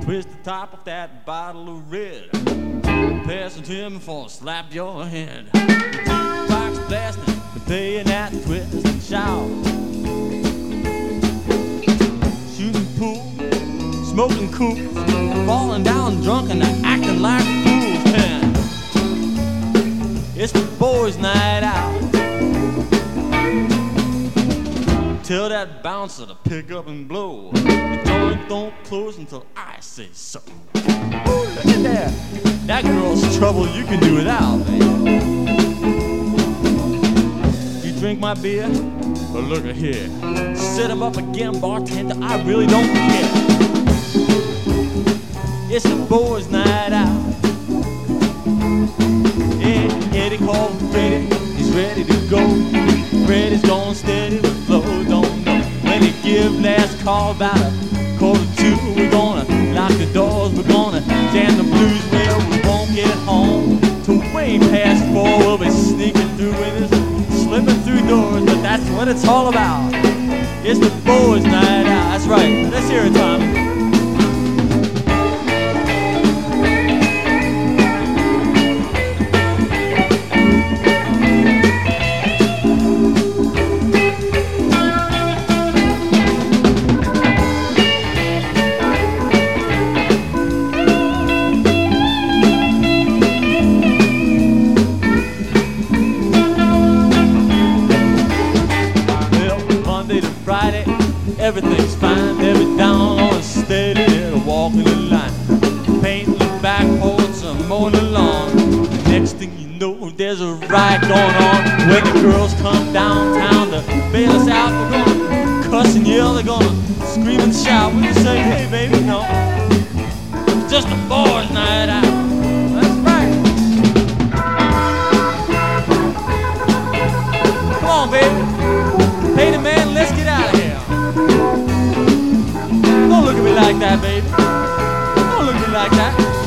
twist the top of that bottle of red. Pass it to him before I slap your hand. The jukebox blasting, the playing that twist and shout. Shooting pool, smoking cools, falling down drunk and acting like fools. Man, it's the boys' night out. Tell that bouncer to pick up and blow. The joint don't close until I say so. Ooh, look at that. That girl's trouble you can do without, man. You drink my beer? Well, look at here. Set him up again, bartender, I really don't care. It's the boys' night out. Yeah, Eddie called Freddie, he's ready to go. Freddie's going steady with flow, don't know when he give last call about a 1:45. We're gonna lock the doors, we're gonna jam the blues. Well, we won't get home till way past 4. We'll be sneaking through windows, slipping through doors, but that's what it's all about. It's the boys' night out. That's right. Let's hear it, Tommy. Friday, everything's fine. They'll be down on steady, they'll walk in the line, painting the back porch and mowing the lawn. Next thing you know, there's a riot going on. When the girls come downtown to bail us out, they're gonna cuss and yell, they're gonna scream and shout. When you say, hey baby, no, it's just a boys' night out. That's right. Come on, baby. Hey, the man, let's get out of here. Don't look at me like that, baby. Don't look at me like that.